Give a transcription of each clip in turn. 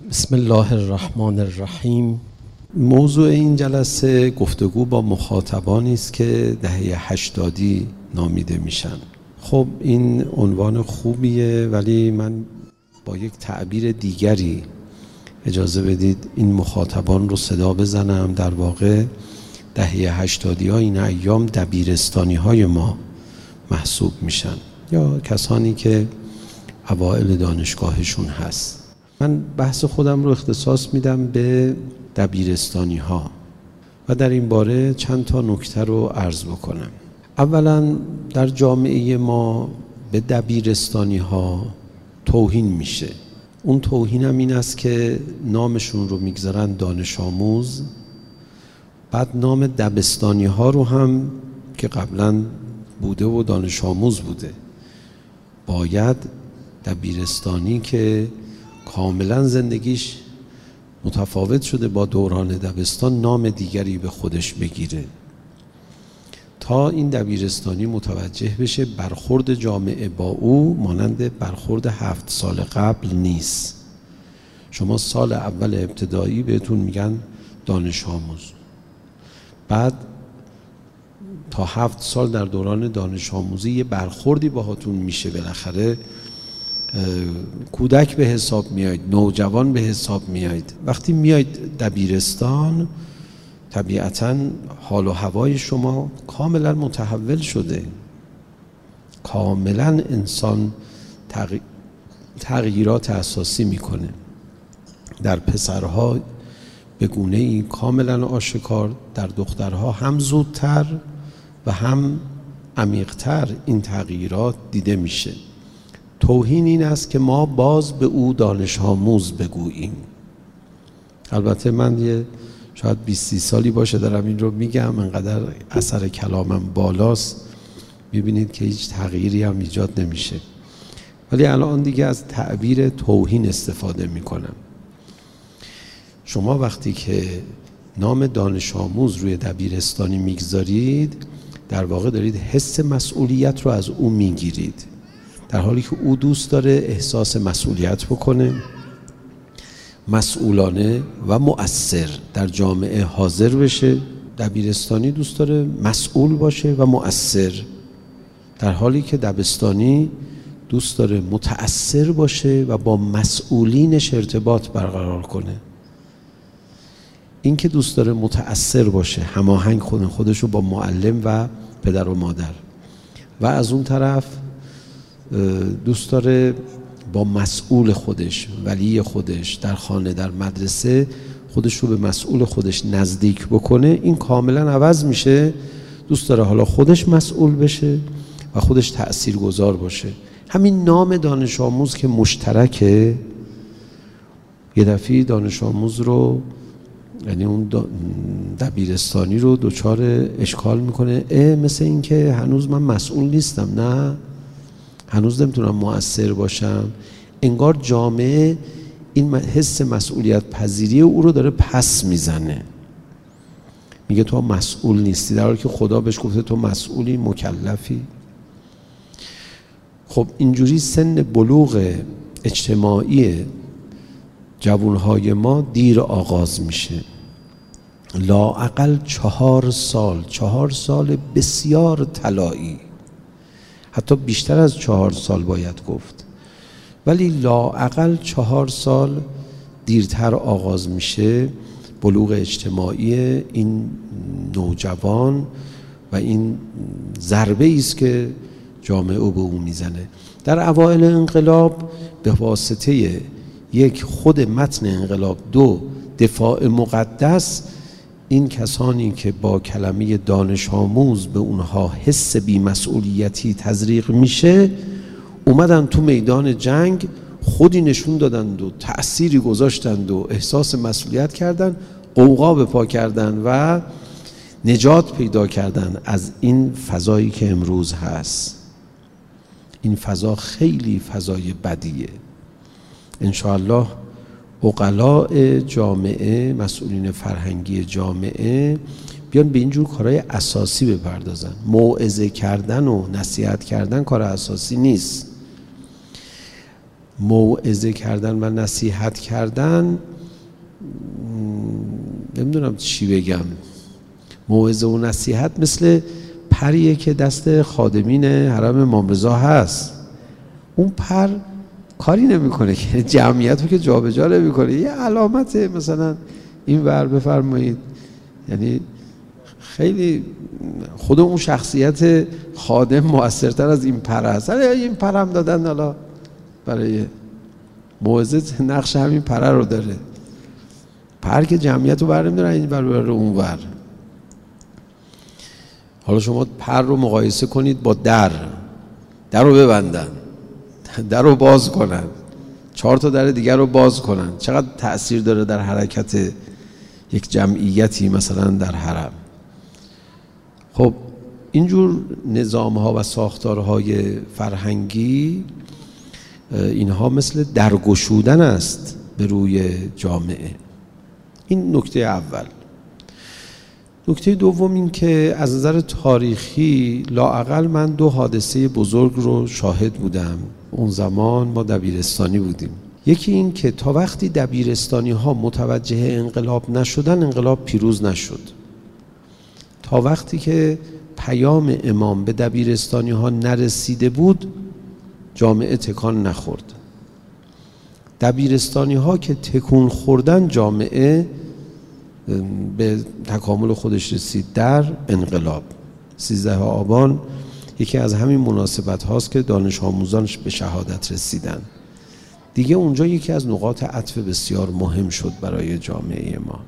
بسم الله الرحمن الرحیم. موضوع این جلسه گفتگو با مخاطبانی است که دهه 80 نامیده میشن. خب این عنوان خوبیه، ولی من با یک تعبیر دیگری اجازه بدید این مخاطبان رو صدا بزنم. در واقع دهه 80 ها این ایام دبیرستانی های ما محسوب میشن، یا کسانی که اوائل دانشگاهشون هست. من بحث خودم رو اختصاص میدم به دبیرستانی ها و در این باره چند تا نکته رو عرض بکنم. اولا در جامعه ما به دبیرستانی ها توهین میشه. اون توهین هم این است که نامشون رو میگذارن دانش آموز، بعد نام دبستانی ها رو هم که قبلا بوده و دانش آموز بوده، باید دبیرستانی که کاملا زندگیش متفاوت شده با دوران دبستان نام دیگری به خودش بگیره تا این دبیرستانی متوجه بشه برخورد جامعه با او مانند برخورد 7 سال قبل نیست. شما سال اول ابتدایی بهتون میگن دانش آموز، بعد تا 7 سال در دوران دانش آموزی یه برخوردی باهاتون میشه، بالاخره کودک به حساب میایید، نوجوان به حساب میایید. وقتی میایید دبیرستان طبیعتاً حال و هوای شما کاملا متحول شده، کاملا انسان تغییرات اساسی میکنه. در پسرها به گونه‌ای کاملا آشکار، در دخترها هم زودتر و هم عمیق‌تر این تغییرات دیده میشه. توهین این است که ما باز به او دانش آموز بگوییم. البته من یه شاید 20 سالی باشه دارم این رو میگم، انقدر اثر کلامم بالاست، میبینید که هیچ تغییری هم ایجاد نمیشه، ولی الان دیگه از تعبیر توهین استفاده میکنم. شما وقتی که نام دانش آموز روی دبیرستانی میگذارید، در واقع دارید حس مسئولیت رو از او میگیرید، در حالی که او دوست داره احساس مسئولیت بکنه، مسئولانه و مؤثر در جامعه حاضر بشه. دبیرستانی دوست داره مسئول باشه و مؤثر، در حالی که دبستانی دوست داره متأثر باشه و با مسئولینش ارتباط برقرار کنه. این که دوست داره متأثر باشه، هماهنگ کنه خودش رو با معلم و پدر و مادر، و از اون طرف دوست داره با مسئول خودش، ولی خودش در خانه، در مدرسه خودش رو به مسئول خودش نزدیک بکنه. این کاملا عوض میشه. دوست داره حالا خودش مسئول بشه و خودش تأثیرگذار باشه. همین نام دانش آموز که مشترکه، یه دفعه دانش آموز رو، یعنی اون دبیرستانی رو دچار اشکال میکنه. مثل این که هنوز من مسئول نیستم، نه هنوز نمیتونم مؤثر باشم. انگار جامعه این حس مسئولیت پذیری او رو داره پس میزنه، میگه تو مسئول نیستی، در حالی که خدا بهش گفته تو مسئولی، مکلفی. خب اینجوری سن بلوغ اجتماعی جوانهای ما دیر آغاز میشه. لااقل 4 سال بسیار طلایی، حتی بیشتر از 4 سال باید گفت، ولی لااقل 4 سال دیرتر آغاز میشه بلوغ اجتماعی این نوجوان و این ضربه است که جامعه او به او میزنه. در اوایل انقلاب به واسطه یک خود متن انقلاب، 2 دفاع مقدس، این کسانی که با کلمه دانش آموز به اونها حس بی‌مسئولیتی تزریق میشه، اومدن تو میدان جنگ، خودی نشون دادند و تأثیری گذاشتند و احساس مسئولیت کردن، غوغا به پا کردن و نجات پیدا کردن از این فضایی که امروز هست. این فضا خیلی فضای بدیه. انشاءالله عقلاء جامعه، مسئولین فرهنگی جامعه بیان به اینجور کارهای اساسی بپردازن. موعظه کردن و نصیحت کردن کار اساسی نیست. موعظه کردن و نصیحت کردن، نمیدونم چی بگم. موعظه و نصیحت مثل پریه که دست خادمین حرم امام رضا هست. اون پر کاری نمیکنه که جمعیت رو که جابجا نمیکنه، یه علامت مثلا این ور بفرمایید، یعنی خیلی خود اون شخصیت خادم موثرتر از این پر هست. این پر هم دادن حالا برای موعظه، نقش همین پر رو داره. پر که جمعیت رو بر نمیدارن، این بر اون ور. حالا شما پر رو مقایسه کنید با در رو ببندن، در رو باز کنن، 4 تا در دیگر رو باز کنن، چقدر تأثیر داره در حرکت یک جمعیتی مثلا در حرم. خب اینجور نظام‌ها و ساختارهای فرهنگی، اینها مثل درگشودن است به روی جامعه. این نکته اول. نکته دوم این که از نظر تاریخی لااقل من 2 حادثه بزرگ رو شاهد بودم. اون زمان ما دبیرستانی بودیم. یکی این که تا وقتی دبیرستانی ها متوجه انقلاب نشدن، انقلاب پیروز نشد. تا وقتی که پیام امام به دبیرستانی ها نرسیده بود، جامعه تکان نخورد. دبیرستانی ها که تکون خوردن، جامعه به تکامل خودش رسید در انقلاب. 13 آبان یکی از همین مناسبت هاست که دانش آموزانش به شهادت رسیدن. دیگه اونجا یکی از نقاط عطف بسیار مهم شد برای جامعه ما.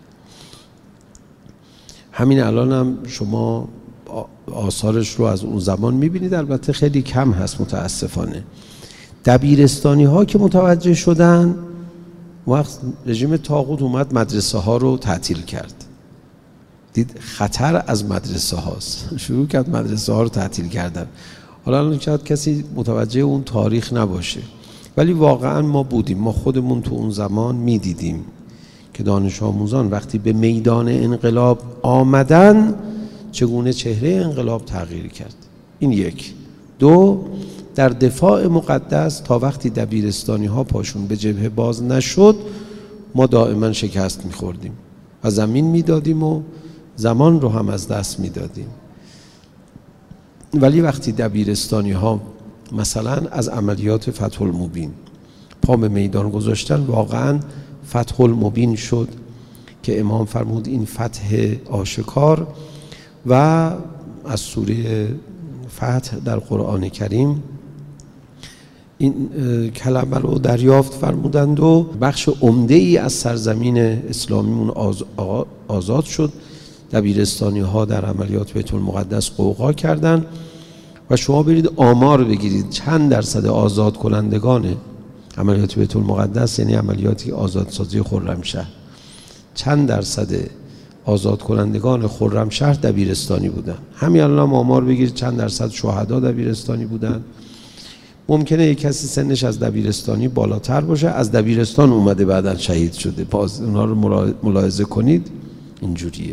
همین الان هم شما آثارش رو از اون زمان میبینید، البته خیلی کم هست متاسفانه. دبیرستانی ها که متوجه شدن، وقت رژیم طاغوت اومد مدرسه ها رو تعطیل کرد. دید خطر از مدرسه هاست، شروع کرد مدرسه ها رو تعطیل کردن. حالا الان شاید کسی متوجه اون تاریخ نباشه، ولی واقعا ما بودیم، ما خودمون تو اون زمان میدیدیم که دانش آموزان وقتی به میدان انقلاب آمدن چگونه چهره انقلاب تغییر کرد. این یک. 2، در دفاع مقدس تا وقتی دبیرستانی ها پاشون به جبهه باز نشد، ما دائما شکست میخوردیم و زمین میدادیم و زمان رو هم از دست میدادیم. ولی وقتی دبیرستانی ها مثلا از عملیات فتح المبین پا به میدان گذاشتن، واقعا فتح المبین شد که امام فرمود این فتح آشکار. و از سوره فتح در قرآن کریم این کلمه رو دریافت فرمودند و بخش عمده ای از سرزمین اسلامیمون آزاد شد. دبیرستانی ها در عملیات بیت المقدس قوقا کردند و شما برید آمار بگیرید چند درصد آزاد کنندگان عملیات بیت المقدس، یعنی عملیاتی آزادسازی خرمشهر، چند درصد آزاد کنندگان خرمشهر دبیرستانی بودن. همین الان آمار بگیرید چند درصد شهدا دبیرستانی بودن. ممکنه یک کسی سنش از دبیرستانی بالاتر باشه، از دبیرستان اومده بعداً شهید شده، باز اونها رو ملاحظه کنید اینجوریه.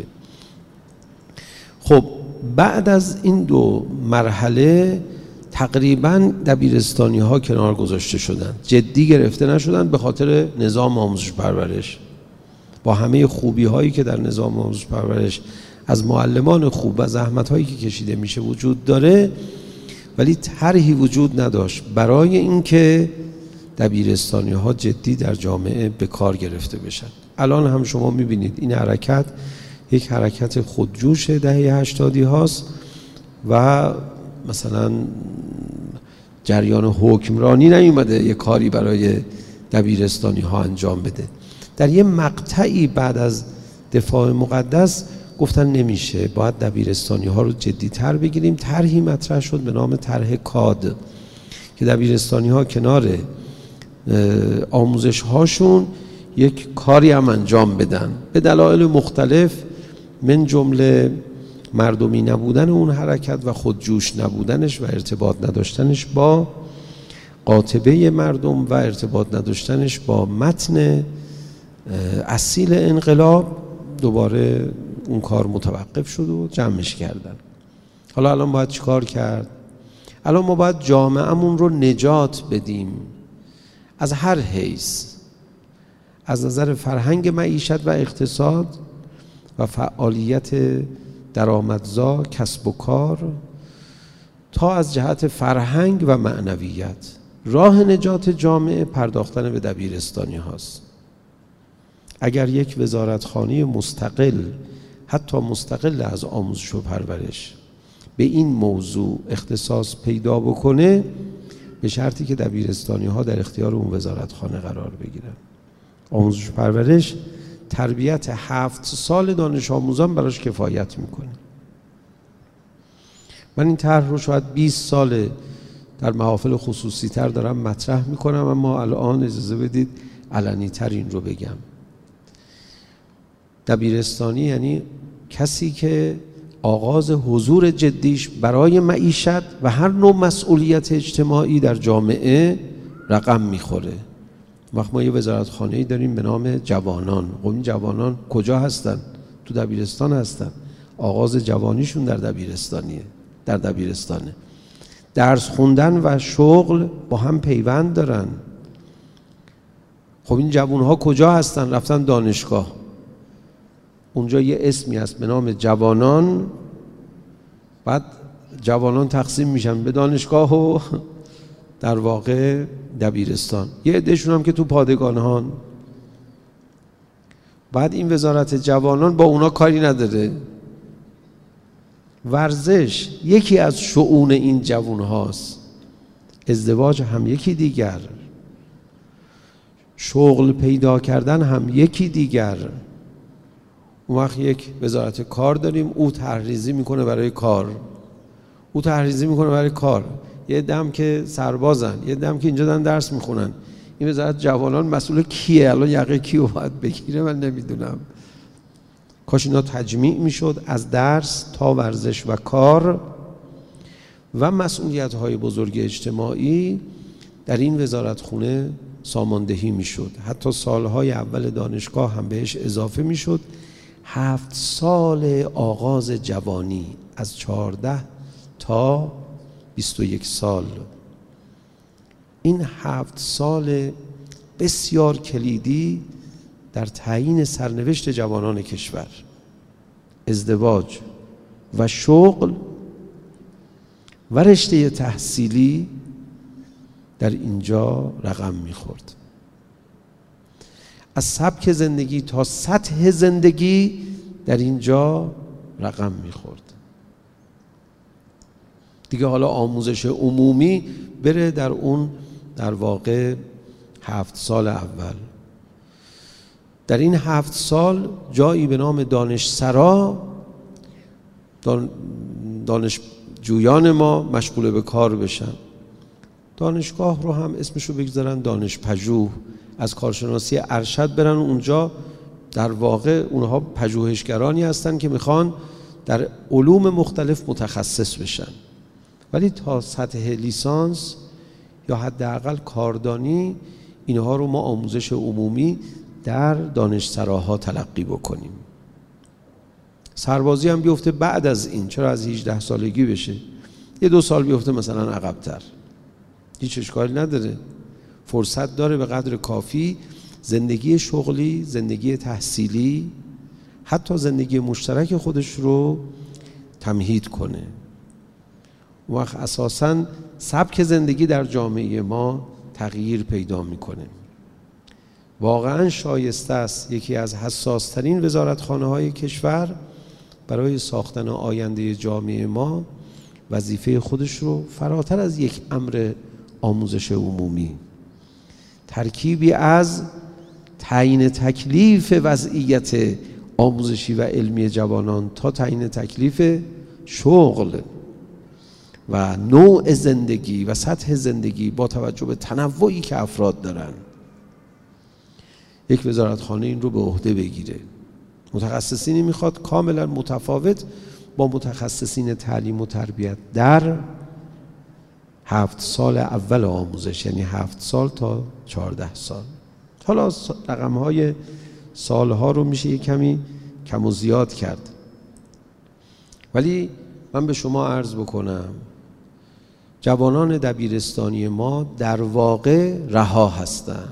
خب بعد از این 2 مرحله تقریباً دبیرستانی ها کنار گذاشته شدن، جدی گرفته نشدن به خاطر نظام آموزش پرورش. با همه خوبی هایی که در نظام آموزش پرورش از معلمان خوب و زحمت هایی که کشیده میشه وجود داره، ولی طرحی وجود نداشت برای اینکه دبیرستانی ها جدی در جامعه به کار گرفته بشن. الان هم شما میبینید این حرکت یک حرکت خودجوش دهه 80 هاست و مثلا جریان حکمرانی نیومده یک کاری برای دبیرستانی ها انجام بده. در یه مقطعی بعد از دفاع مقدس گفتن نمیشه، باید دبیرستانی ها رو جدی تر بگیریم. طرحی مطرح شد به نام طرح کاد که دبیرستانی ها کنار آموزش هاشون یک کاری هم انجام بدن به دلایل مختلف، من جمله مردمی نبودن اون حرکت و خودجوش نبودنش و ارتباط نداشتنش با قاطبه مردم و ارتباط نداشتنش با متن اصیل انقلاب. دوباره اون کار متوقف شد و جمعش کردن. حالا الان باید چیکار کرد؟ الان ما باید جامعه‌مون رو نجات بدیم از هر حیث، از نظر فرهنگ معیشت و اقتصاد و فعالیت درآمدزا، کسب و کار، تا از جهت فرهنگ و معنویت. راه نجات جامعه پرداختن به دبیرستانی هاست. اگر یک وزارتخانه مستقل، حتی مستقل از آموزش و پرورش، به این موضوع اختصاص پیدا بکنه، به شرطی که دبیرستانی ها در اختیار اون وزارتخانه قرار بگیرن. آموزش و پرورش تربیت 7 سال دانش آموزان براش کفایت میکنه. من این طرح رو شاید 20 سال در محافل خصوصی تر دارم مطرح میکنم، اما الان اجازه بدید علنی تر این رو بگم. دبیرستانی یعنی کسی که آغاز حضور جدیش برای معیشت و هر نوع مسئولیت اجتماعی در جامعه رقم میخوره. وقت ما یه وزارتخانه‌ای داریم به نام جوانان. خب این جوانان کجا هستن؟ تو دبیرستان هستن. آغاز جوانیشون در دبیرستانه. درس خوندن و شغل با هم پیوند دارن. خب این جوانها کجا هستن؟ رفتن دانشگاه. اونجا یه اسمی هست به نام جوانان، بعد جوانان تقسیم میشن به دانشگاه و در واقع دبیرستان. یه عدهشون هم که تو پادگانهان. بعد این وزارت جوانان با اونا کاری نداره. ورزش یکی از شؤون این جوان هاست، ازدواج هم یکی دیگر، شغل پیدا کردن هم یکی دیگر. اون وقت یک وزارت کار داریم، او طرح‌ریزی میکنه برای کار. یه دم که سربازن، یه دم که اینجا دارن درس میخونن. این وزارت جوانان مسئول کیه؟ الان یقه کیو باید بگیره؟ من نمیدونم. کاش اینا تجمیع میشد از درس تا ورزش و کار و مسئولیت‌های بزرگ اجتماعی در این وزارتخونه ساماندهی میشد. حتی سالهای اول دانشگاه هم بهش اضافه میشد. 7 سال آغاز جوانی از 14 تا 21 سال. این 7 سال بسیار کلیدی در تعیین سرنوشت جوانان کشور. ازدواج و شغل و رشته تحصیلی در اینجا رقم میخورد. از سبک زندگی تا سطح زندگی در اینجا رقم میخورد. دیگه حالا آموزش عمومی بره در اون در واقع 7 سال اول. در این 7 سال جایی به نام دانشسرا، دانشجویان ما مشغول به کار بشن. دانشگاه رو هم اسمشو بگذارن دانشپژوه. از کارشناسی ارشد برن اونجا، در واقع اونها پژوهشگرانی هستن که میخوان در علوم مختلف متخصص بشن. ولی تا سطح لیسانس یا حداقل کاردانی، اینها رو ما آموزش عمومی در دانشسراها تلقی بکنیم. سربازی هم بیفته بعد از این، چرا از 18 سالگی بشه؟ یه 2 سال بیفته مثلا عقب‌تر، هیچ اشکالی نداره. فرصت داره به قدر کافی زندگی شغلی، زندگی تحصیلی، حتی زندگی مشترک خودش رو تمهید کنه. اون وقت اساساً سبک زندگی در جامعه ما تغییر پیدا میکنه. واقعاً شایسته است یکی از حساس‌ترین وزارتخانه‌های کشور برای ساختن آینده جامعه ما وظیفه خودش رو فراتر از یک امر آموزش عمومی، ترکیبی از تعیین تکلیف وضعیت آموزشی و علمی جوانان تا تعیین تکلیف شغل و نوع زندگی و سطح زندگی با توجه به تنوعی که افراد دارن، یک وزارتخانه این رو به عهده بگیره. متخصصینی میخواد کاملا متفاوت با متخصصین تعلیم و تربیت در 7 سال اول آموزش، یعنی 7 سال تا 14 سال. حالا رقم‌های سالها رو میشه یک کمی کم و زیاد کرد، ولی من به شما عرض بکنم جوانان دبیرستانی ما در واقع رها هستن.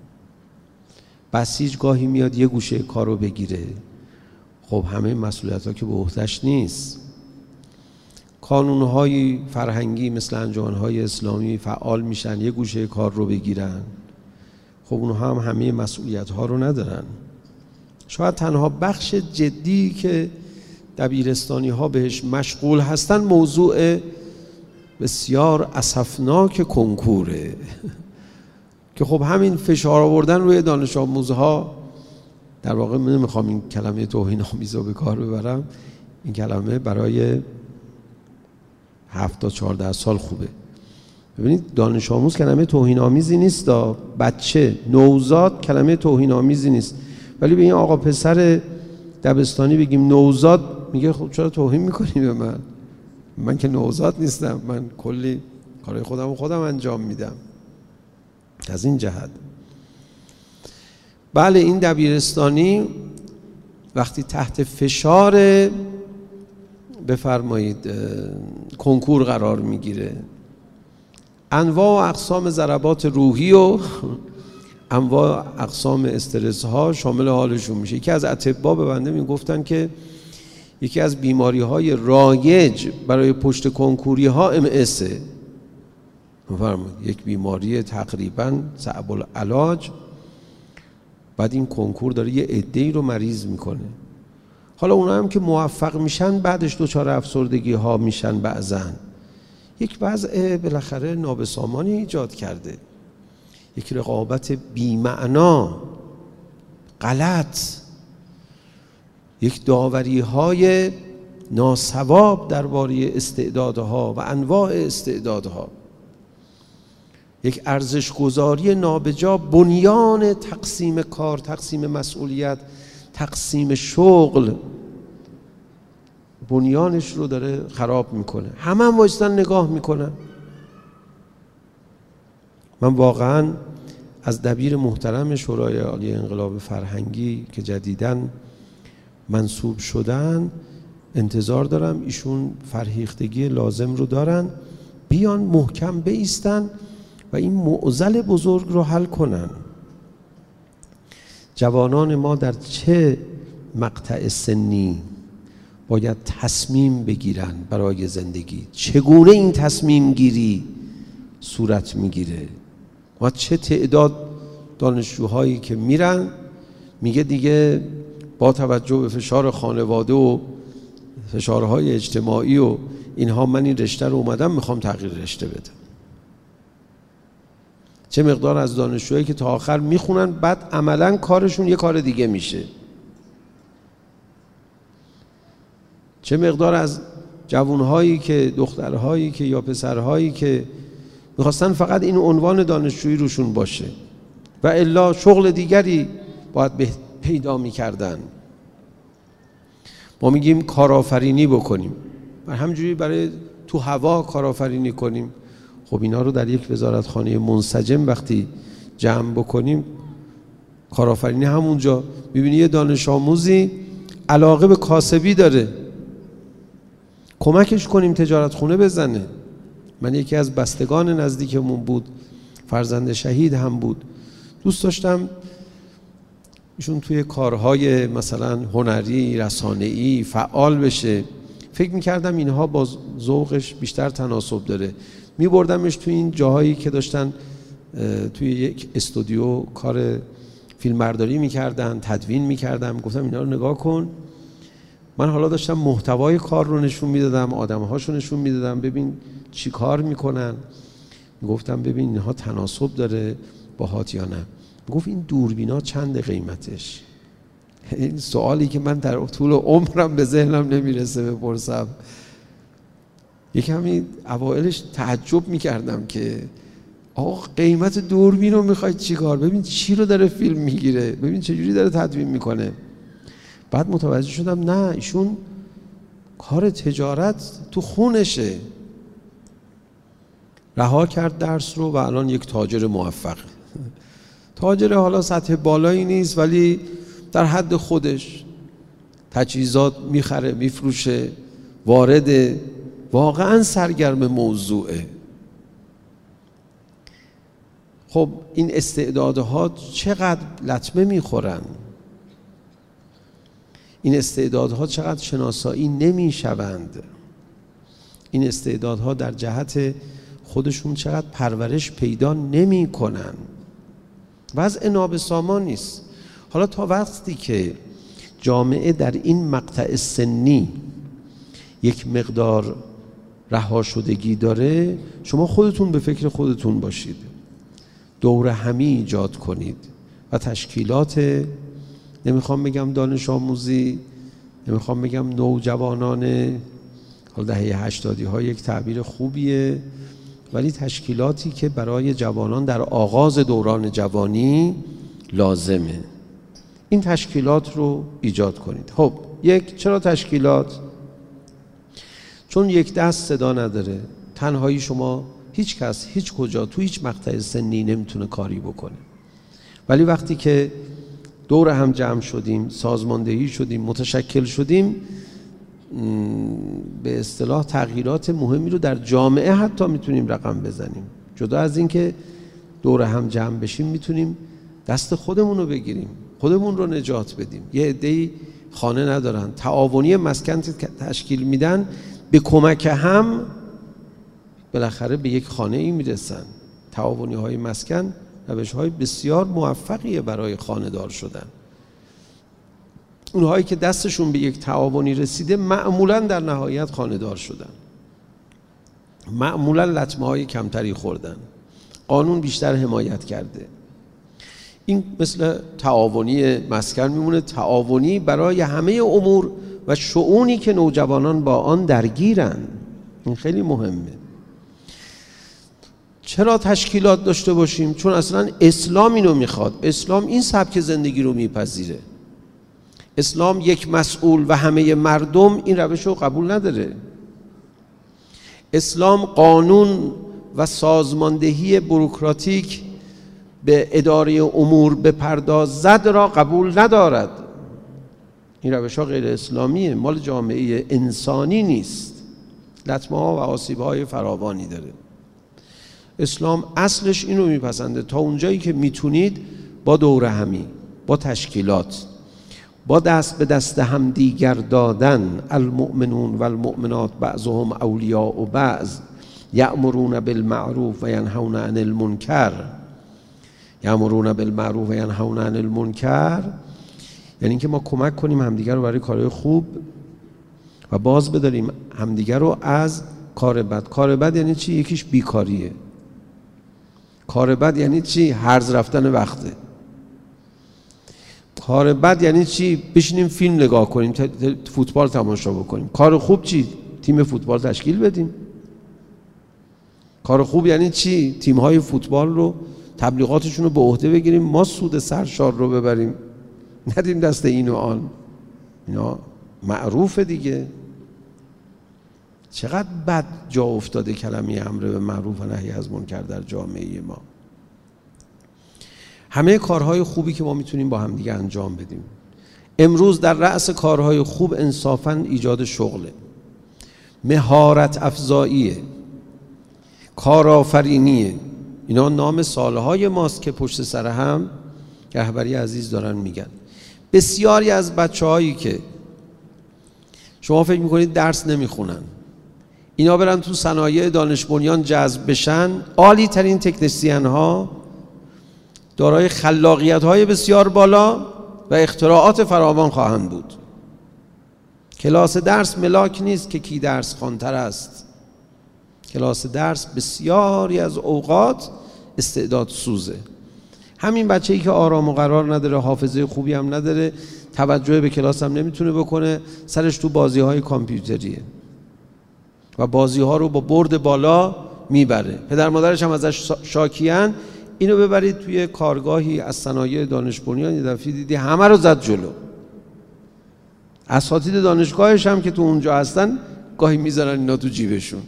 بسیج گاهی میاد یه گوشه کارو بگیره، خب همه مسئولیت‌ها که به عهده‌اش نیست. کانون‌های فرهنگی مثل انجمن‌های اسلامی فعال میشن یه گوشه کار رو بگیرن، خب اونها هم همه مسئولیت‌ها رو ندارن. شاید تنها بخش جدی که دبیرستانی‌ها بهش مشغول هستن موضوع بسیار اسفناک کنکوره که خب همین فشار آوردن روی دانش آموزها، در واقع من نمیخوام این کلمه توهین آمیز رو به کار ببرم، این کلمه برای 7 تا 14 سال خوبه. ببینید دانش آموز کلمه توهین آمیزی نیست، بچه نوزاد کلمه توهین آمیزی نیست، ولی به این آقا پسر دبستانی بگیم نوزاد میگه خب چرا توهین میکنی به من که نوزاد نیستم، من کلی کارهای خودم انجام میدم. از این جهت بله این دبیرستانی وقتی تحت فشار بفرمایید کنکور قرار میگیره، انواع و اقسام ضربات روحی و انواع اقسام استرس ها شامل حالشون میشه. یکی از اطباء به بنده میگفتن که یکی از بیماری های رایج برای پشت کنکوری ها MS، یک بیماری تقریبا صعب العلاج، بعد این کنکور داره یه عده‌ای رو مریض میکنه. حالا اونا هم که موفق میشن بعدش دچار افسردگی ها میشن، بعضن یک وضع بالاخره نابسامانی ایجاد کرده، یک رقابت بی‌معنا غلط، یک داوری های ناصواب درباره استعدادها و انواع استعدادها، یک ارزش گذاری نابجا، بنیان تقسیم کار، تقسیم مسئولیت، تقسیم شغل، بنیانش رو داره خراب میکنه. همه هم وایستن نگاه میکنن. من واقعا از دبیر محترم شورای عالی انقلاب فرهنگی که جدیداً منصوب شدن انتظار دارم ایشون فرهیختگی لازم رو دارن، بیان محکم بایستن و این معضل بزرگ رو حل کنن. جوانان ما در چه مقطع سنی باید تصمیم بگیرن برای زندگی؟ چگونه این تصمیم گیری صورت میگیره؟ و چه تعداد دانشجوهایی که میرن میگه دیگه با توجه به فشار خانواده و فشارهای اجتماعی و اینها من این رشته رو اومدم میخوام تغییر رشته بدم. چه مقدار از دانشجوهایی که تا آخر میخونن بعد عملاً کارشون یه کار دیگه میشه. چه مقدار از جوانهایی که دخترهایی که یا پسرهایی که میخواستن فقط این عنوان دانشجویی روشون باشه و الا شغل دیگری باید پیدا میکردن. ما میگیم کارآفرینی بکنیم و همجوری برای تو هوا کارآفرینی کنیم. خب اینا رو در یک وزارتخانه منسجم وقتی جمع بکنیم، کارآفرینی همونجا میبینی یه دانش آموزی علاقه به کاسبی داره، کمکش کنیم تجارت خونه بزنه. من یکی از بستگان نزدیکمون بود، فرزند شهید هم بود، دوست داشتم ایشون توی کارهای مثلا هنری رسانه‌ای فعال بشه. فکر میکردم اینها با ذوقش بیشتر تناسب داره، میبردمش توی این جاهایی که داشتن توی یک استودیو کار فیلمبرداری میکردن، تدوین میکردم، گفتم اینا رو نگاه کن. من حالا داشتم محتوای کار رو نشون میدادم، آدمهاشو نشون میدادم، ببین چی کار میکنن. گفتم ببین اینها تناسب داره باهات یا نه. گفت این دوربینا چند قیمتش؟ این سوالی که من در طول عمرم به ذهنم نمیرسه بپرسم. یکمی اوائلش تعجب میکردم که آقا قیمت دوربین رو میخوای چی کار؟ ببین چی رو داره فیلم میگیره، ببین چجوری داره تدوین میکنه. بعد متوجه شدم نه، ایشون کار تجارت تو خونشه، رها کرد درس رو و الان یک تاجر موفق. تاجر حالا سطح بالایی نیست ولی در حد خودش تجهیزات میخره، میفروشه، وارد، واقعا سرگرم موضوعه. خب این استعدادها چقدر لطمه میخورن، این استعدادها چقدر شناسایی نمیشوند، این استعدادها در جهت خودشون چقدر پرورش پیدا نمی کنن. وضع نابسامان نیست. حالا تا وقتی که جامعه در این مقطع سنی یک مقدار رها شدگی داره، شما خودتون به فکر خودتون باشید، دوره همی ایجاد کنید و تشکیلات، نمیخوام بگم دانش آموزی، نمیخوام بگم نوجوانان، حالا دهه 80 ها یک تعبیر خوبیه، ولی تشکیلاتی که برای جوانان در آغاز دوران جوانی لازمه، این تشکیلات رو ایجاد کنید. خب چرا تشکیلات؟ چون یک دست صدا نداره، تنهایی شما هیچ کس هیچ کجا تو هیچ مقطع سنی نمیتونه کاری بکنه. ولی وقتی که دور هم جمع شدیم، سازماندهی شدیم، متشکل شدیم، به اصطلاح تغییرات مهمی رو در جامعه حتی میتونیم رقم بزنیم. جدا از این که دور هم جمع بشیم، میتونیم دست خودمون رو بگیریم، خودمون رو نجات بدیم. یه عده‌ای خانه ندارن، تعاونی مسکن تشکیل میدن، به کمک هم بالاخره به یک خانه ای میرسن. تعاونی های مسکن روش های بسیار موفقیه برای خانه دار شدن. اونهایی که دستشون به یک تعاونی رسیده معمولاً در نهایت خانه دار شدن، معمولاً لطمه های کمتری خوردن، قانون بیشتر حمایت کرده. این مثل تعاونی مسکن میمونه، تعاونی برای همه امور و شؤونی که نوجوانان با آن درگیرن. این خیلی مهمه. چرا تشکیلات داشته باشیم؟ چون اصلا اسلام اینو میخواد. اسلام این سبک زندگی رو میپذیره. اسلام یک مسئول و همه مردم این روش رو قبول نداره. اسلام قانون و سازماندهی بوروکراتیک به اداره امور بپردازد را قبول ندارد. این روش ها غیر اسلامیه، مال جامعه انسانی نیست، لطمه ها و آسیب های فراوانی داره. اسلام اصلش اینو میپسنده، تا اونجایی که میتونید با دوره همی، با تشکیلات، با دست به دست هم دیگر دادن، المؤمنون و المؤمنات بعضهم اولیاء و بعض یأمرون بالمعروف و ینهون عن المنکر. یأمرون بالمعروف و ینهون عن المنکر یعنی اینکه ما کمک کنیم همدیگر رو برای کارهای خوب و باز بداریم همدیگر رو از کار بد. کار بد یعنی چی؟ یکیش بیکاریه. کار بد یعنی چی؟ هرز رفتن وقته. کار بد یعنی چی؟ بشینیم فیلم نگاه کنیم، فوتبال تماشا بکنیم. کار خوب چی؟ تیم فوتبال تشکیل بدیم. کار خوب یعنی چی؟ تیم‌های فوتبال رو تبلیغاتشون رو به عهده بگیریم، ما سود سرشار رو ببریم، ندیم دست این و آن. اینا معروفه دیگه. چقدر بد جا افتاده کلمه امر به معروف و نهی از منکر در جامعه ما. همه کارهای خوبی که ما میتونیم با هم دیگه انجام بدیم. امروز در رأس کارهای خوب انصافاً ایجاد شغله، مهارت افزاییه، کارآفرینیه. اینا نام سالهای ماست که پشت سر هم رهبری عزیز دارن میگن. بسیاری از بچه‌هایی که شما فکر میکنید درس نمیخونن، اینا برن تو صنایع دانش بنیان جذب بشن، عالی ترین تکنسین ها، دارای خلاقیت های بسیار بالا و اختراعات فراوان خواهند بود. کلاس درس ملاک نیست که کی درس خوانتر است. کلاس درس بسیاری از اوقات استعداد سوزه. همین بچه‌ای که آرام و قرار نداره، حافظه خوبی هم نداره، توجه به کلاس هم نمیتونه بکنه، سرش تو بازی‌های کامپیوتریه و بازی‌ها رو با برد بالا میبره. پدر مادرش هم ازش شاکیان. اینو ببرید توی کارگاهی از صنایع دانش بنیان، یه دفعه دیدی همه رو زد جلو. اساتید دانشگاهش هم که تو اونجا هستن گاهی میذارن اینا تو جیبشون.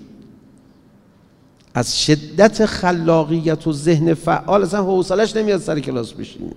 از شدت خلاقیت و ذهن فعال اصلا حوصله‌اش نمیاد سر کلاس بشینه.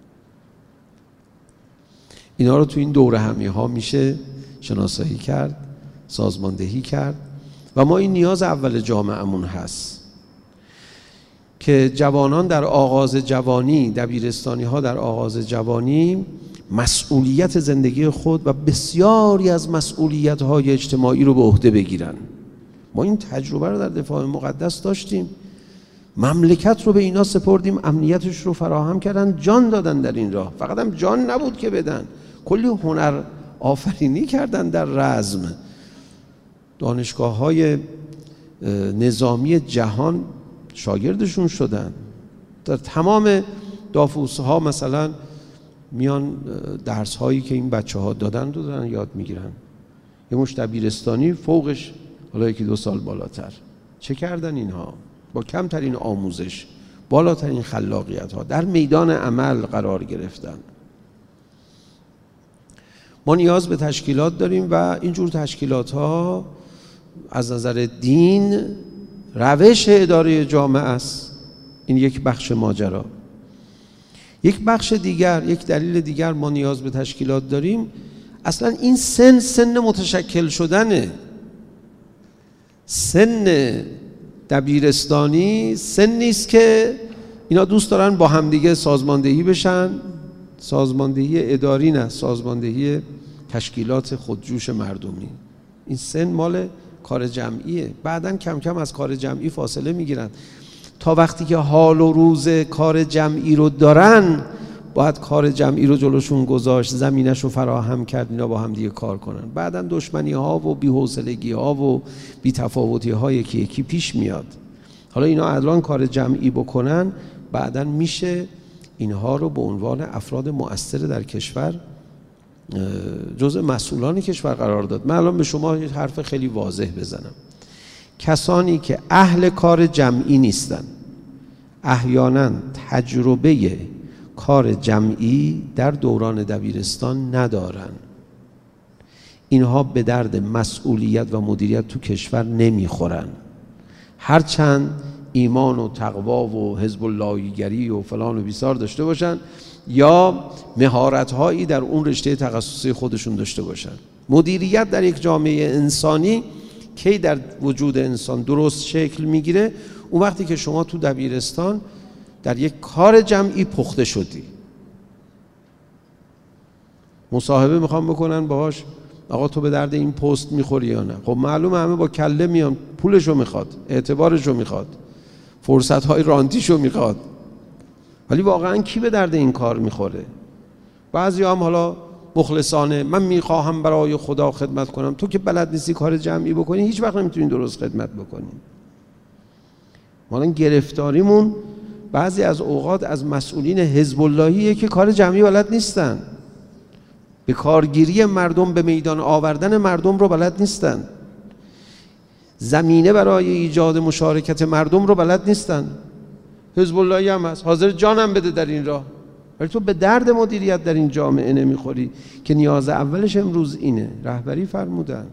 اینا رو تو این دوره همی ها میشه شناسایی کرد، سازماندهی کرد و ما این نیاز اول جامعهمون هست. که جوانان در آغاز جوانی، دبیرستانی ها در آغاز جوانی مسئولیت زندگی خود و بسیاری از مسئولیت های اجتماعی رو به عهده بگیرن. ما این تجربه رو در دفاع مقدس داشتیم. مملکت رو به اینا سپردیم، امنیتش رو فراهم کردن، جان دادن در این راه. فقط هم جان نبود که بدن، کلی هنر آفرینی کردن در رزم. دانشگاه‌های نظامی جهان شاگردشون شدن. در تمام دافوس‌ها مثلا میان درس‌هایی که این بچه‌ها دادن یاد میگیرن. یه مشت دبیرستانی فوقش حالا یکی 2 سال بالاتر. چه کردن اینها؟ با کمترین آموزش، بالاترین خلاقیت‌ها در میدان عمل قرار گرفتن. ما نیاز به تشکیلات داریم و اینجور تشکیلات‌ها از نظر دین روش اداره جامعه است. این یک بخش ماجرا. یک بخش دیگر، یک دلیل دیگر ما نیاز به تشکیلات داریم، اصلا این سن متشکل شدنه. سن دبیرستانی سن نیست که اینا دوست دارن با همدیگه سازماندهی بشن. سازماندهی اداری نه، سازماندهی تشکیلات خودجوش مردمی. این سن مال کار جمعیه. بعدن کم کم از کار جمعی فاصله میگیرن. تا وقتی که حال و روز کار جمعی رو دارن، باید کار جمعی رو جلوشون گذاشت، زمینش رو فراهم کرد، اینا با هم دیگه کار کنن. بعدن دشمنی ها و بی‌حوصلگی ها و بی‌تفاوتی ها یکی یکی پیش میاد. حالا اینا الان کار جمعی بکنن، بعدن میشه اینها رو به عنوان افراد مؤثر در کشور جزء مسئولان کشور قرار داد. من الان به شما یه حرف خیلی واضح بزنم. کسانی که اهل کار جمعی نیستن، احیانا تجربه کار جمعی در دوران دبیرستان ندارن، اینها به درد مسئولیت و مدیریت تو کشور نمیخورن. هرچند ایمان و تقوا و حزب اللهیگری و فلان و بیسار داشته باشن یا مهارت‌هایی در اون رشته تخصصی خودشون داشته باشن. مدیریت در یک جامعه انسانی کی در وجود انسان درست شکل میگیره؟ اون وقتی که شما تو دبیرستان در یک کار جمعی پخته شدی. مصاحبه میخوام بکنن باهاش، آقا تو به درد این پست میخوری یا نه؟ خب معلومه همه با کله میان، پولشو میخواد، اعتبارشو میخواد، فرصت‌های رانتیشو میخواد. ولی واقعا کی به درد این کار میخوره؟ بعضی هم حالا مخلصانه من میخواهم برای خدا خدمت کنم. تو که بلد نیستی کار جمعی بکنی، هیچ وقت نمیتونی درست خدمت بکنی. ما گرفتاریمون بعضی از اوقات از مسئولین حزب اللهیه که کار جمعی بلد نیستن، به کارگیری مردم، به میدان آوردن مردم رو بلد نیستن، زمینه برای ایجاد مشارکت مردم رو بلد نیستن. حزب اللهی هم هست، حاضر جانم بده در این راه، ولی تو به درد مدیریت در این جامعه نمیخوری که نیاز اولش امروز اینه. رهبری فرمودن.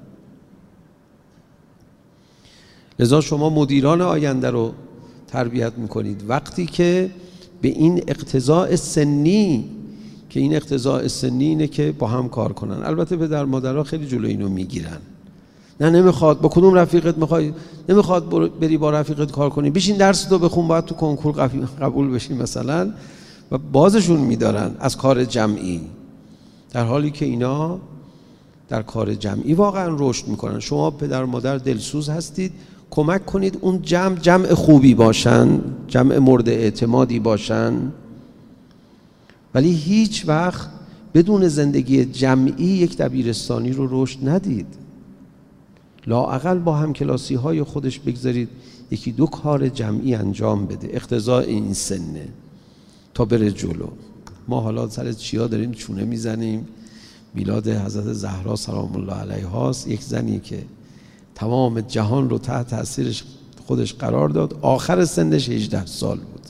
لذا شما مدیران آینده رو تربیت میکنید وقتی که به این اقتضاء سنی، که این اقتضاء سنی اینه که با هم کار کنن. البته پدر مادرها خیلی جلو اینو میگیرن. نه نمیخواد، با کدوم رفیقت میخوای؟ نمیخواد بری با رفیقت کار کنی، بشین درس تو بخون، باید تو کنکور قبول بشی مثلا، و بازشون میدارن از کار جمعی، در حالی که اینا در کار جمعی واقعا رشد میکنن. شما پدر مادر دلسوز هستید، کمک کنید اون جمع خوبی باشن، جمع مورد اعتمادی باشن، ولی هیچ وقت بدون زندگی جمعی یک دبیرستانی رو رشد ندید. لااقل با همکلاسی های خودش بگذارید یکی دو کار جمعی انجام بده. اقتضاء این سنه تا بره جلو. ما حالا سر چیا داریم چونه میزنیم؟ میلاد حضرت زهرا سلام الله علیها است، یک زنی که تمام جهان رو تحت تاثیر خودش قرار داد، آخر سنش 18 سال بود.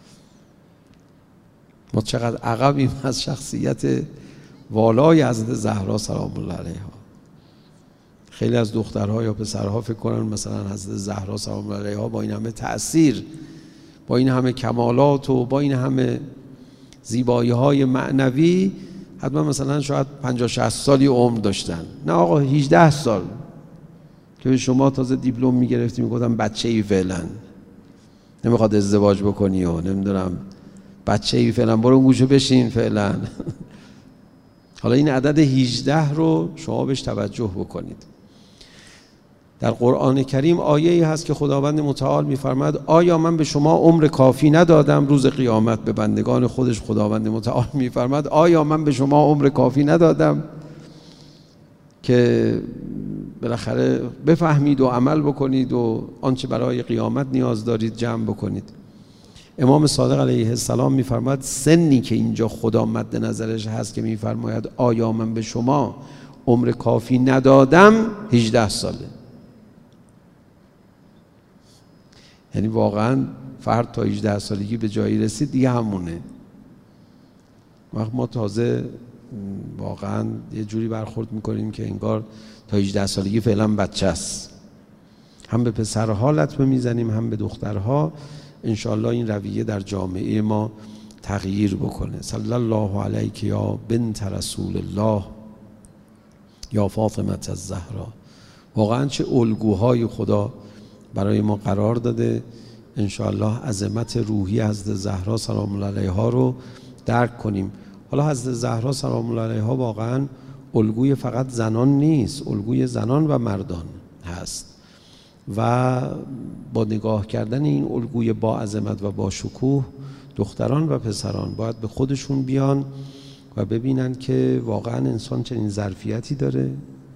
ما چقدر عقبیم از شخصیت والای حضرت زهرا سلام الله علیها. خیلی از دخترها یا پسرها فکر کنن مثلا حضرت زهرا سلام الله علیها با این همه تأثیر، با این همه کمالات و با این همه زیبایی های معنوی حتما مثلا شاید 50-60 سالی عمر داشتن. نه آقا، 18 سال که شما تازه دیپلم میگرفتی میگفتم بچه‌ای فعلا. نمیخواد ازدواج بکنی و نمیدونم بچه ای فعلا برو گوشو بشین فعلا. حالا این عدد 18 رو شما بهش توجه بکنید. در قرآن کریم آیه‌ای هست که خداوند متعال می‌فرماید آیا من به شما عمر کافی ندادم؟ روز قیامت به بندگان خودش خداوند متعال می‌فرماید آیا من به شما عمر کافی ندادم که بالاخره بفهمید و عمل بکنید و آنچه برای قیامت نیاز دارید جمع بکنید. امام صادق علیه السلام می‌فرماید سنی که اینجا خدا مد نظرش هست که می‌فرماید آیا من به شما عمر کافی ندادم 18 ساله. یعنی واقعا فرد تا 18 سالگی به جایی رسید دیگه همونه. وقت ما تازه واقعا یه جوری برخورد میکنیم که انگار تا 18 سالگی فعلا بچه است. هم به پسرها لطمه میزنیم هم به دخترها. انشاءالله این رویه در جامعه ما تغییر بکنه. صلی الله علیک یا بنت رسول الله یا فاطمه الزهرا. واقعا چه الگوهای خدا برای ما قرار داده. انشاءالله عظمت روحی حضرت زهرا سلام الله علیها رو درک کنیم. حالا حضرت زهرا سلام الله علیها واقعا الگوی فقط زنان نیست، الگوی زنان و مردان هست و با نگاه کردن این الگوی با عظمت و با شکوه دختران و پسران باید به خودشون بیان و ببینن که واقعا انسان چنین ظرفیتی داره.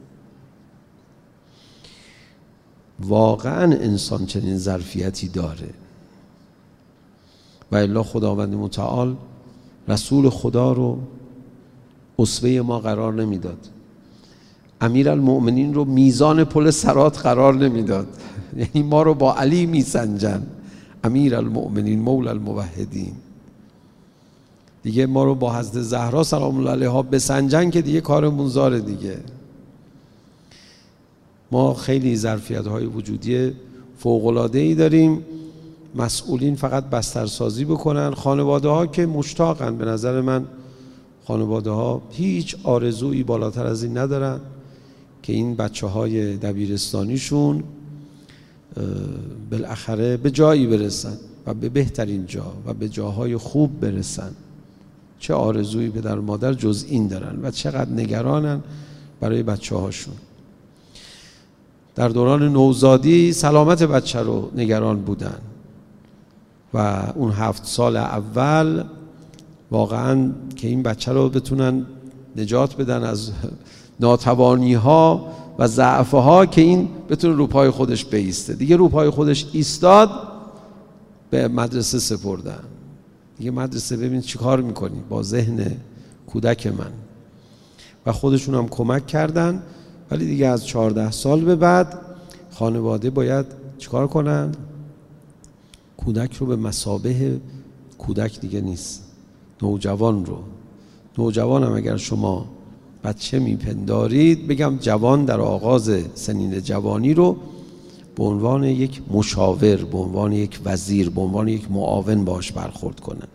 واقعا انسان چنین ظرفیتی داره و الا خداوند متعال رسول خدا رو اسوه ما قرار نمیداد، امیرالمؤمنین رو میزان پل صراط قرار نمیداد. یعنی ما رو با علی میسنجن، امیرالمؤمنین مولا الموحدین. دیگه ما رو با حضرت زهرا سلام الله علیها بسنجن که دیگه کارمون زاره دیگه. ما خیلی ظرفیت‌های وجودی فوق‌العاده‌ای داریم. مسئولین فقط بسترسازی بکنن. خانواده‌ها که مشتاقن، به نظر من خانواده‌ها هیچ آرزویی بالاتر از این ندارن که این بچه‌های دبیرستانیشون بالاخره به جایی برسن و به بهترین جا و به جاهای خوب برسن. چه آرزویی پدر و مادر جز این دارن و چقدر نگرانن برای بچه‌هاشون. در دوران نوزادی سلامت بچه رو نگران بودن و اون 7 سال اول واقعا که این بچه رو بتونن نجات بدن از ناتوانی ها و ضعف ها که این بتونه رو پای خودش بایسته. دیگه رو پای خودش ایستاد، به مدرسه سپردن. دیگه مدرسه ببین چی کار میکنی با ذهن کودک من. و خودشون هم کمک کردن. ولی دیگه از 14 سال به بعد خانواده باید چیکار کنن؟ کودک رو به مثابه کودک دیگه نیست، نوجوان رو. نوجوان هم اگر شما بچه میپندارید، بگم جوان در آغاز سنین جوانی رو به عنوان یک مشاور، به عنوان یک وزیر، به عنوان یک معاون باش برخورد کنن.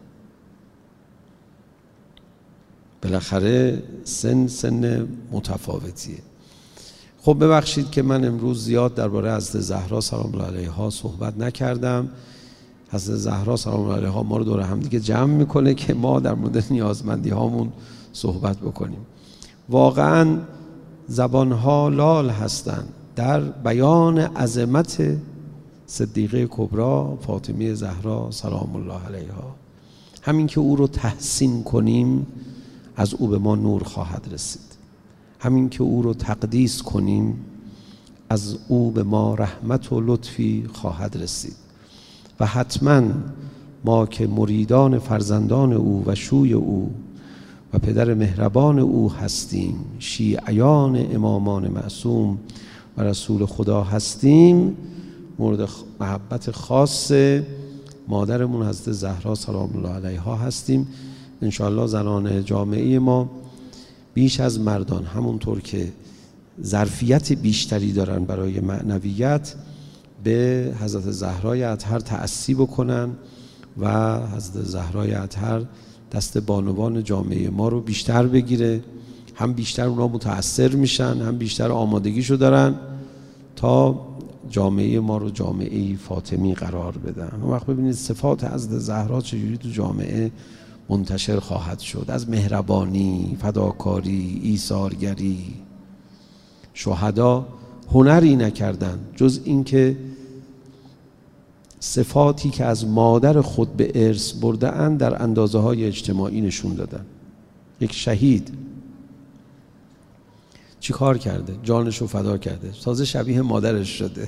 بالاخره سن متفاوتیه. خب ببخشید که من امروز زیاد درباره حضرت زهرا سلام الله علیها صحبت نکردم. حضرت زهرا سلام الله علیها ما رو دور هم دیگه جمع میکنه که ما در مورد نیازمندی هامون صحبت بکنیم. واقعا زبانها لال هستند در بیان عظمت صدیقه کبری فاطمه زهرا سلام الله علیها. همین که او رو تحسین کنیم از او به ما نور خواهد رسید. همین که او رو تقدیس کنیم از او به ما رحمت و لطفی خواهد رسید. و حتما ما که مریدان فرزندان او و شوی او و پدر مهربان او هستیم، شیعیان امامان معصوم و رسول خدا هستیم، مورد محبت خاص مادرمون حضرت زهرا سلام الله علیها هستیم. انشاءالله زنان جامعه ما بیش از مردان، همونطور که ظرفیت بیشتری دارن برای معنویت، به حضرت زهرای اطهر تأسی بکنن و حضرت زهرای اطهر دست بانوان جامعه ما رو بیشتر بگیره. هم بیشتر اونا متأثر میشن، هم بیشتر آمادگیشو دارن تا جامعه ما رو جامعه فاطمی قرار بدن. اون وقت ببینید صفات حضرت زهرا چجوری تو جامعه منتشر خواهد شد، از مهربانی، فداکاری، ایثارگری. شهدا هنری نکردن جز اینکه صفاتی که از مادر خود به ارث برده اند در اندازه های اجتماعی نشون دادن. یک شهید چی کار کرده؟ جانش رو فدا کرده، تازه شبیه مادرش شده.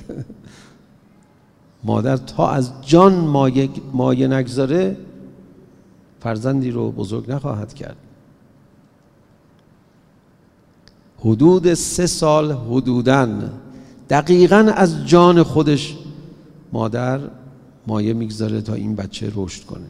مادر تا از جان مایه نگذاره فرزندی رو بزرگ نخواهد کرد. حدود 3 سال حدوداً دقیقاً از جان خودش مادر مایه میگذاره تا این بچه رشد کنه.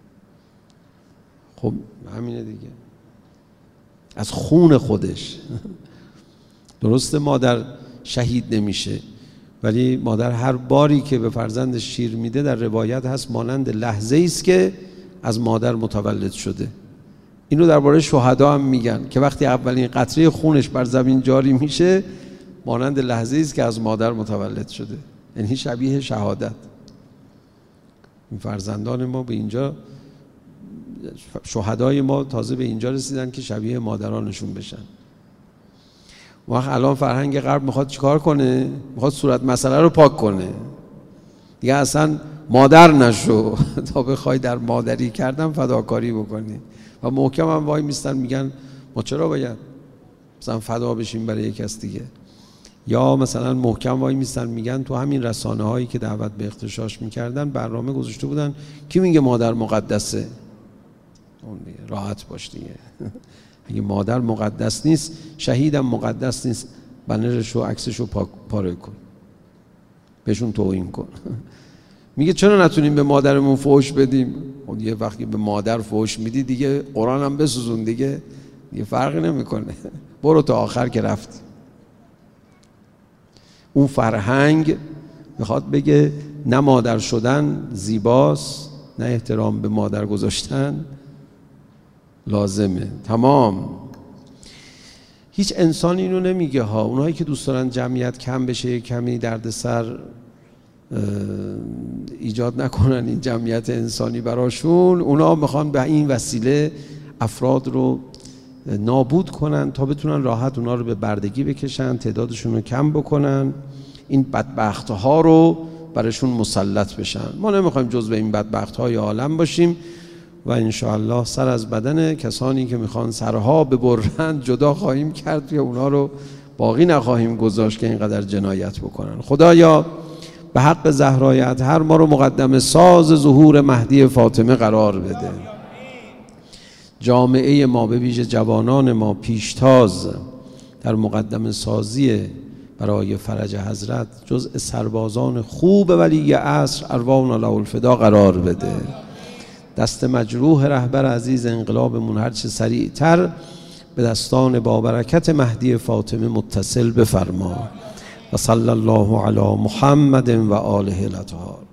خب همینه دیگه، از خون خودش. درسته مادر شهید نمیشه، ولی مادر هر باری که به فرزندش شیر میده در روایت هست مانند لحظه‌ای است که از مادر متولد شده. اینو درباره شهدا هم میگن که وقتی اولین قطره خونش بر زمین جاری میشه مانند لحظه‌ای است که از مادر متولد شده، یعنی شبیه شهادت. این فرزندان ما به اینجا، شهدای ما تازه به اینجا رسیدن که شبیه مادرانشون بشن. وقت الان فرهنگ غرب میخواد چیکار کنه؟ میخواد صورت مسئله رو پاک کنه. دیگه اصلا مادر نشو تا بخوای در مادری کردن فداکاری بکنی. و محکم هم وای میستن میگن ما چرا باید مثلا فدا بشیم برای یک کس دیگه. یا مثلا محکم وای میستن میگن تو همین رسانه هایی که دعوت به اغتشاش میکردن برنامه گذاشته بودن کی میگه مادر مقدسه؟ اون دیگه راحت باش دیگه. اگه مادر مقدس نیست، شهیدم مقدس نیست، بنرش و عکسش رو پاره کن، بهشون توهین کن. میگه چرا نتونیم به مادرمون فحش بدیم؟ اون یه وقتی به مادر فحش میدی دیگه قرآن هم بسوزون دیگه فرقی نمیکنه. برو تا آخر که رفتی. اون فرهنگ میخواد بگه نه مادر شدن زیباست، نه احترام به مادر گذاشتن لازمه. تمام. هیچ انسانی اینو نمیگه ها. اونایی که دوست دارن جمعیت کم بشه، کمی دردسر ایجاد نکنن این جمعیت انسانی براشون، اونا میخوان به این وسیله افراد رو نابود کنن تا بتونن راحت اونا رو به بردگی بکشن، تعدادشون رو کم بکنن، این بدبخت‌ها رو براشون مسلط بشن. ما نمیخوایم جزو این بدبخت‌های عالم باشیم و انشاءالله سر از بدن کسانی که میخوان سرها ببرند جدا خواهیم کرد و اونا رو باقی نخواهیم گذاشت که اینقدر جنایت بکنن. خدایا به حق زهرای اطهر ما رو مقدم ساز ظهور مهدی فاطمه قرار بده. جامعه ما به ویژه جوانان ما پیشتاز در مقدم سازی برای فرج حضرت جزء سربازان خوب ولی عصر ارواحنا له الفدا قرار بده. دست مجروح رهبر عزیز انقلابمون هرچه سریعتر به دستان بابرکت مهدی فاطمه متصل بفرما. و صلی الله علی محمد و آله الاطهار.